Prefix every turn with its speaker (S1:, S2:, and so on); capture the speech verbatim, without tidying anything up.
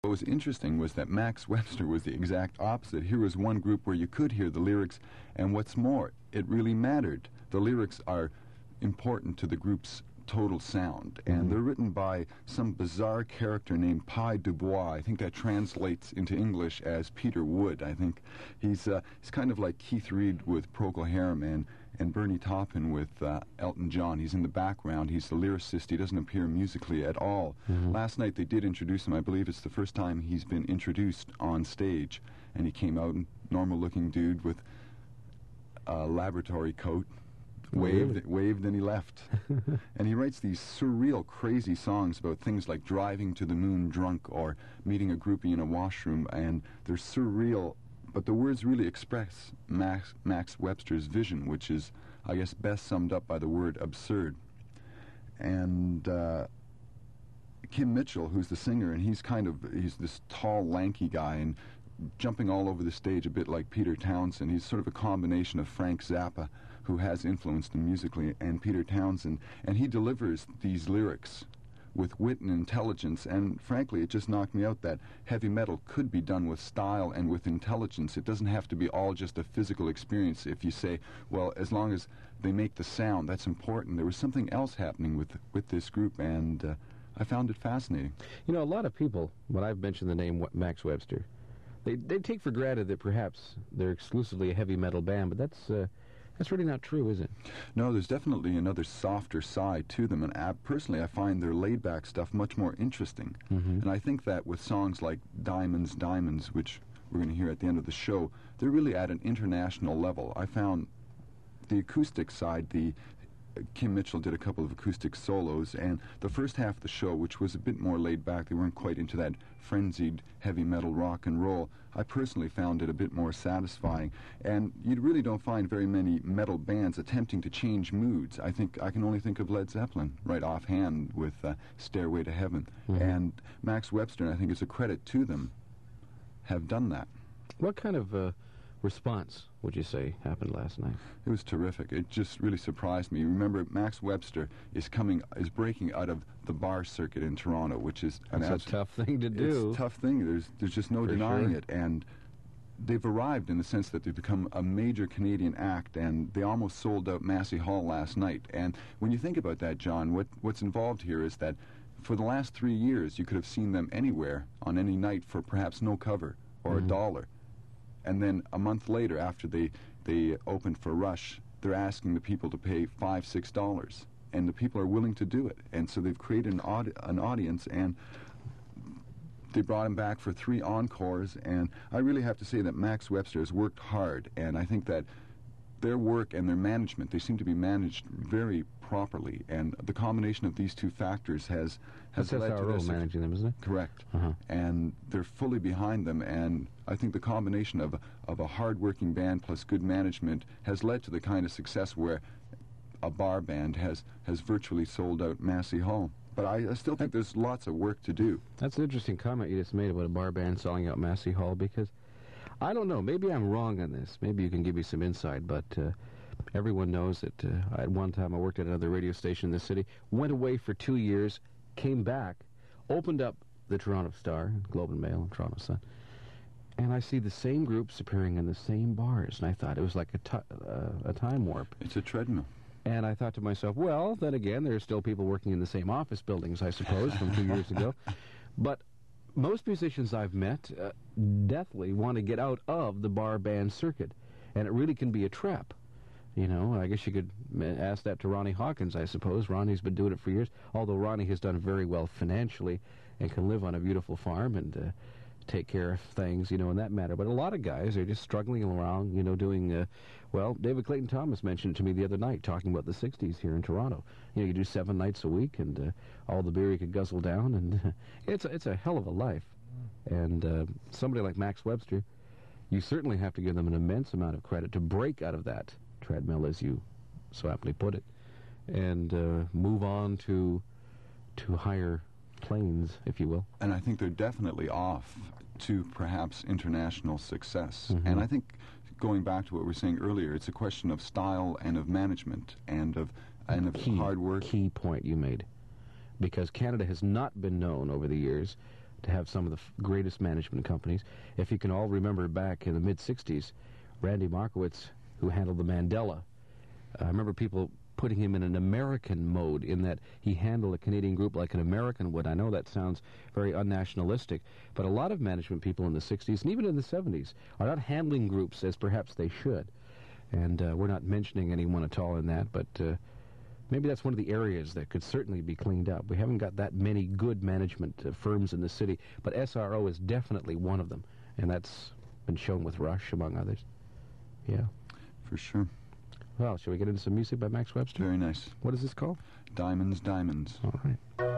S1: What was interesting was that Max Webster was the exact opposite. Here was one group where you could hear the lyrics, and what's more, it really mattered. The lyrics are important to the group's total sound, and mm-hmm. they're written by some bizarre character named Pi Dubois. I think that translates into English as Peter Wood. I think he's uh, he's kind of like Keith Reed with Procol Harum and and Bernie Taupin with uh, Elton John. He's in the background. He's the lyricist. He doesn't appear musically at all. Mm-hmm. Last night they did introduce him. I believe it's the first time he's been introduced on stage, and he came out, normal-looking dude with a laboratory coat. Waved, really? waved, and he left. And he writes these surreal, crazy songs about things like driving to the moon drunk or meeting a groupie in a washroom, and they're surreal, but the words really express Max, Max Webster's vision, which is, I guess, best summed up by the word absurd. And uh, Kim Mitchell, who's the singer, and he's kind of, he's this tall, lanky guy, and jumping all over the stage a bit like Peter Townsend. He's sort of a combination of Frank Zappa, who has influenced him musically, and Peter Townsend, and he delivers these lyrics with wit and intelligence, and frankly it just knocked me out that heavy metal could be done with style and with intelligence. It doesn't have to be all just a physical experience. If you say, well, as long as they make the sound, that's important. There was something else happening with with this group, and uh, I found it fascinating.
S2: You know, a lot of people, when I've mentioned the name Max Webster, they, they take for granted that perhaps they're exclusively a heavy metal band, but that's... Uh, That's really not true, is it?
S1: No, there's definitely another softer side to them, and uh, personally I find their laid-back stuff much more interesting. Mm-hmm. And I think that with songs like Diamonds, Diamonds, which we're going to hear at the end of the show, they're really at an international level. I found the acoustic side, the Kim Mitchell did a couple of acoustic solos, and the first half of the show, which was a bit more laid back, they weren't quite into that frenzied heavy metal rock and roll. I personally found it a bit more satisfying, and you really don't find very many metal bands attempting to change moods. I think I can only think of Led Zeppelin right offhand with uh, Stairway to Heaven, mm-hmm. and Max Webster, and I think it's a credit to them, have done that.
S2: What kind of uh, response would you say happened last night?
S1: It was terrific. It just really surprised me. Remember, Max Webster is coming, is breaking out of the bar circuit in Toronto, which is an
S2: That's a tough thing to do.
S1: It's a tough thing. There's there's just no
S2: For
S1: denying
S2: sure.
S1: it, and they've arrived in the sense that they've become a major Canadian act, and they almost sold out Massey Hall last night. And when you think about that, John, what what's involved here is that for the last three years, you could have seen them anywhere on any night for perhaps no cover or mm-hmm. a dollar. And then a month later, after they, they opened for Rush, they're asking the people to pay five, six dollars. And the people are willing to do it. And so they've created an, audi an audience, and they brought him back for three encores. And I really have to say that Max Webster has worked hard, and I think that their work and their management, they seem to be managed very properly, and the combination of these two factors has has
S2: That's
S1: led
S2: S R O
S1: to this.
S2: managing them, isn't it?
S1: Correct.
S2: Uh-huh.
S1: And they're fully behind them, and I think the combination of of a hard-working band plus good management has led to the kind of success where a bar band has has virtually sold out Massey Hall. But I, I still think there's lots of work to do.
S2: That's an interesting comment you just made about a bar band selling out Massey Hall, because I don't know, maybe I'm wrong on this. Maybe you can give me some insight, but uh, everyone knows that uh, at one time I worked at another radio station in the city, went away for two years, came back, opened up the Toronto Star, Globe and Mail, and Toronto Sun, and I see the same groups appearing in the same bars, and I thought it was like a, t uh, a time warp.
S1: It's a treadmill.
S2: And I thought to myself, well, then again, there are still people working in the same office buildings, I suppose, from two years ago. But most musicians I've met uh, deathly want to get out of the bar band circuit, and it really can be a trap. You know, I guess you could ask that to Ronnie Hawkins, I suppose. Ronnie's been doing it for years, although Ronnie has done very well financially and can live on a beautiful farm and uh, take care of things, you know, in that matter. But a lot of guys are just struggling around, you know, doing, uh, well, David Clayton Thomas mentioned it to me the other night, talking about the sixties here in Toronto. You know, you do seven nights a week, and uh, all the beer you could guzzle down, and uh, it's, a, it's a hell of a life. And uh, somebody like Max Webster, you certainly have to give them an immense amount of credit to break out of that treadmill, as you so aptly put it, and uh, move on to to higher planes, if you will.
S1: And I think they're definitely off to perhaps international success. Mm-hmm. And I think, going back to what we were saying earlier, it's a question of style and of management and of and of
S2: key,
S1: hard work.
S2: Key point you made, because Canada has not been known over the years to have some of the f- greatest management companies. If you can all remember back in the mid-sixties, Randy Markowitz, who handled the Mandela, I remember people putting him in an American mode, in that he handled a Canadian group like an American would. I know that sounds very unnationalistic, but a lot of management people in the sixties and even in the seventies are not handling groups as perhaps they should. And uh, we're not mentioning anyone at all in that, but uh, maybe that's one of the areas that could certainly be cleaned up. We haven't got that many good management uh, firms in the city, but S R O is definitely one of them, and that's been shown with Rush, among others. Yeah.
S1: For sure.
S2: Well, shall we get into some music by Max Webster?
S1: Very nice.
S2: What is this called?
S1: Diamonds, Diamonds.
S2: All right.